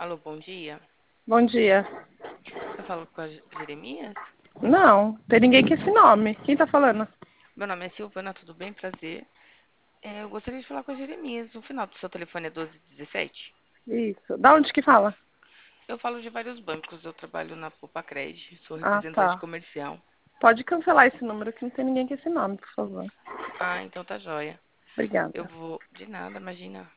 Alô, bom dia. Bom dia. Eu falo com a Jeremias? Não, tem ninguém com esse nome. Quem tá falando? Meu nome é Silvana, tudo bem? Prazer. Eu gostaria de falar com a Jeremias. O final do seu telefone é 1217? Isso. Da onde que fala? Eu falo de vários bancos. Eu trabalho na Popacred, sou Ah, representante tá. comercial. Pode cancelar esse número que não tem ninguém com esse nome, por favor. Ah, então tá joia. Eu Obrigada. vou. De nada, imagina.